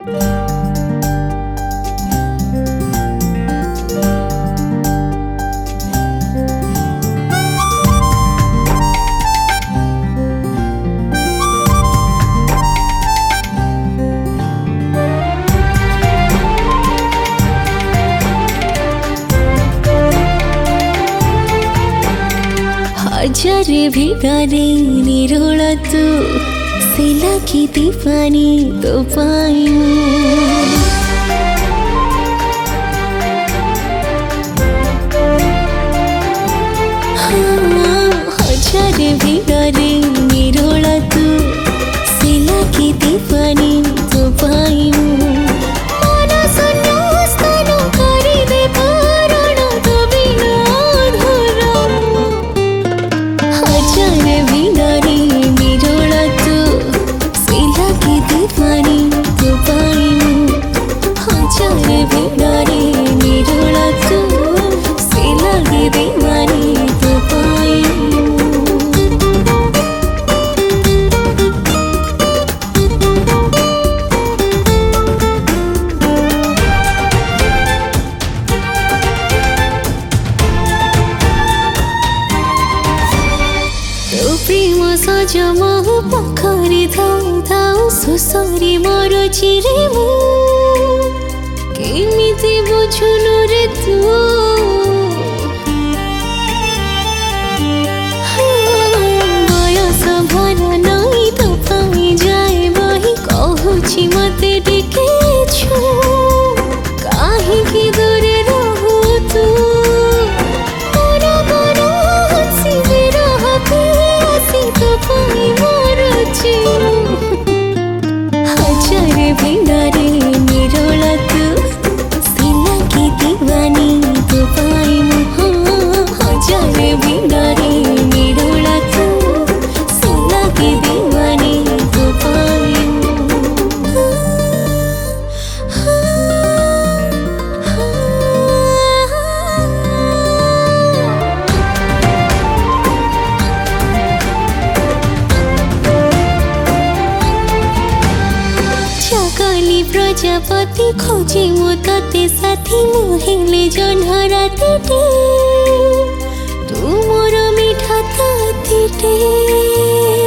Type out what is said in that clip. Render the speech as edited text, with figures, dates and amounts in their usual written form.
हजारे भिड़ारे निरोल तू सिला की दीपानी तो पाइनु हजारे भिड़ारे निरोल तू सिला की दीपानी तो पाइनु प्रेम सजमा पाखरे थाउ थाउ सुसरी मरो चिरे मु केमिति बुझुनु रे तू बयस भर नै त पाइ जाए बही कहूछि मते टिके छु काहेकि दूरे रहु तू हजारे भिड़ारे निरोल तू सिला की दीवानी तो पाइनु हजारे भिड़ारे निरोल तू सिला की दीवानी तो पाइनु प्रजापति खोजे मो तते साथी मुहेले जन्हरा तेटे तू मोर मिठा तातीटे।